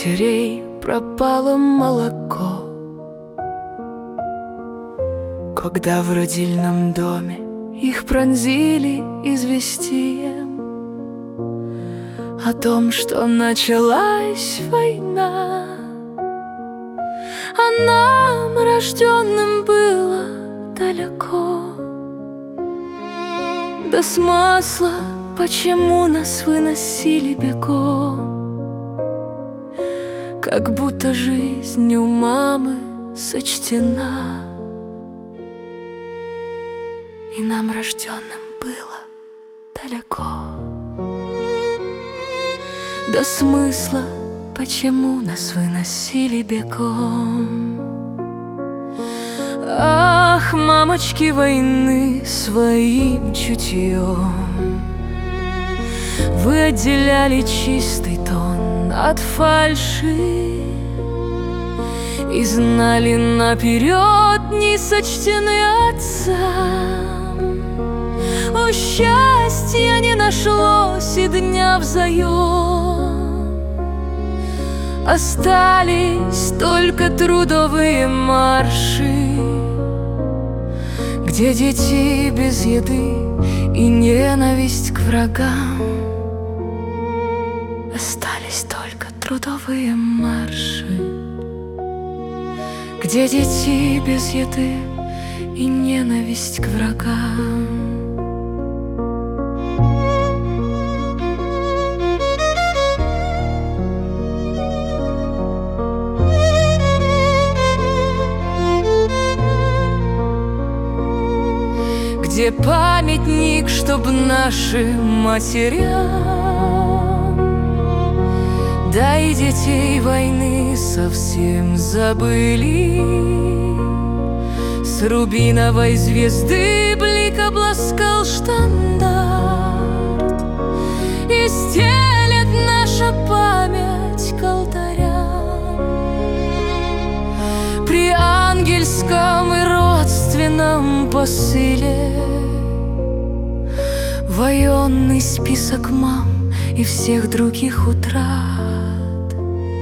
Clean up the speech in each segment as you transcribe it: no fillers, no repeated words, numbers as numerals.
матерей пропало молоко, когда в родильном доме их пронзили известием о том, что началась война. А нам, рожденным, было далеко до смысла, почему нас выносили бегом, как будто жизнь у мамы сочтена. И нам, рожденным, было далеко до смысла, почему нас выносили бегом. Ах, мамочки войны своим чутьем вы отделяли чистый тон от фальши и знали наперед, не сочтены отцам. О, счастья не нашлось и дня взаём, остались только трудовые марши, где дети без еды и ненависть к врагам. Остались только трудовые марши, где дети без еды и ненависть к врагам. Где памятник, чтоб нашим матерям, да и детей войны совсем забыли. С рубиновой звезды блик обласкал штандарт, и стелет наша память к алтарям. При ангельском и родственном посыле военный список мам и всех других утрат,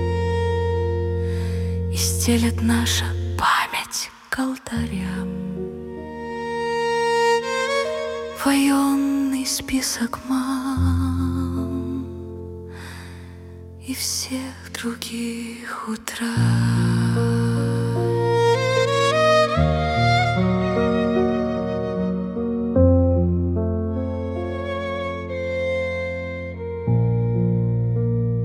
и стелет наша память к алтарям. Военный список мам и всех других утрат.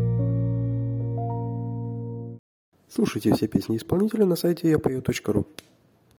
Слушайте все песни исполнителя на сайте yapою.ru.